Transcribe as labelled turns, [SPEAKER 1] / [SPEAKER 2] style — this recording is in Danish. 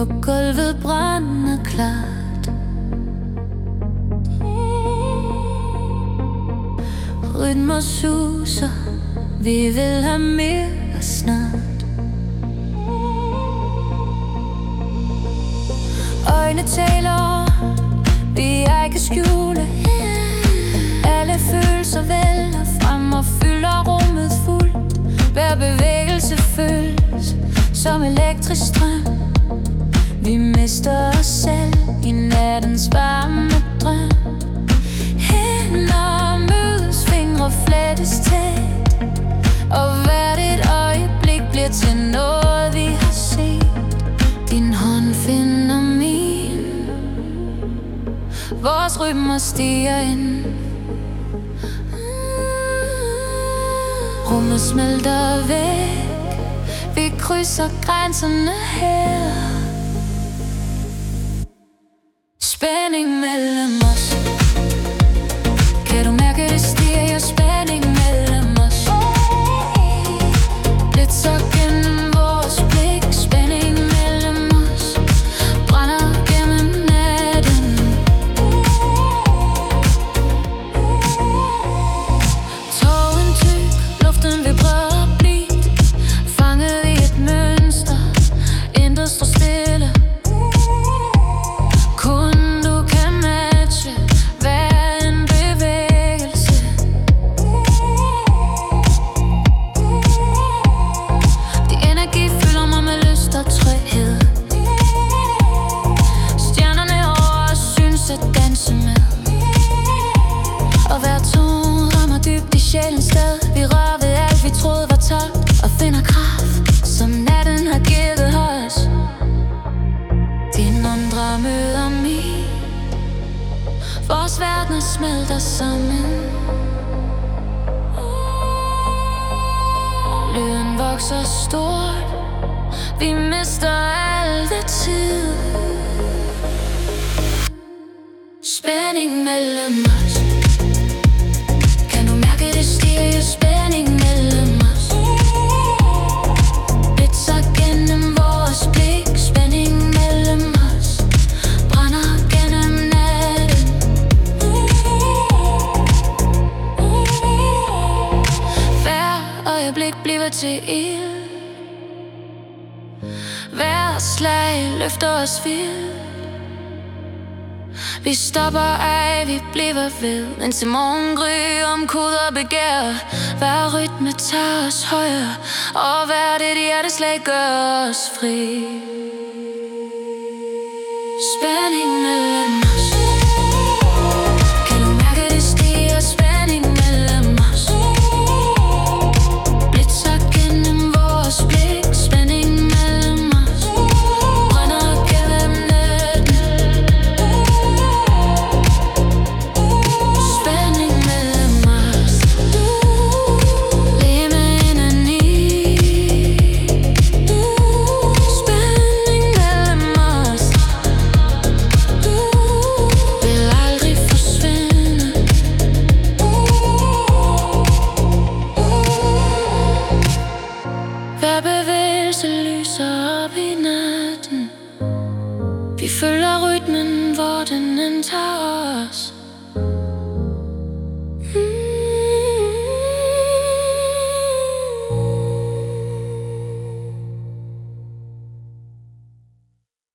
[SPEAKER 1] på gulvet brænder klart. Rytmer suser, vi vil have mere snart. Øjne taler, vi jeg kan skjule. Alle følelser vælter frem og fylder rummet fuldt. Hver bevægelse føles som elektrisk strøm. Vi mister os selv i nattens varme drøm. Hænder mødes, fingre flettes tæt, og hvert et øjeblik bliver til noget vi har set. Din hånd finder min, vores rytmer stiger ind. Rummet smelter væk, vi krydser grænserne her. Spænding mellem os, kan du mærke det stiger? Spænding mellem os, blitzer gennem vores blik. Spænding mellem os, brænder gennem natten. Tågen tyk, luften vibrerer blidt, fanget i et mønster, intet står stille. Sjælens sted, vi rører ved alt vi troede var tomt, og finder kraft, som natten har givet os. Din undre møder min, vores verdener smelter sammen. Lyden vokser stort, vi mister alt tid. Spænding mellem os, spænding mellem os, blitzer gennem vores blik. Spænding mellem os, brænder gennem natten. Hver øjeblik bliver til ild, hver slag løfter os vildt. Vi stopper ej, vi bliver ved, indtil morgengry omkoder begær. Hver rytme tager os højere, og hvert et hjerteslag gør os fri. Spænding mellem os, kan du mærke det stiger? Spænding mellem os, blitzer gennem vores blik. Spænding mellem os, brænder gennem natten. Spænding mellem os, leve indeni. Spænding mellem os, vil aldrig forsvinde. Hver bevægelse lyser op i natten. Vi følger rytmen, hvor den end tager os.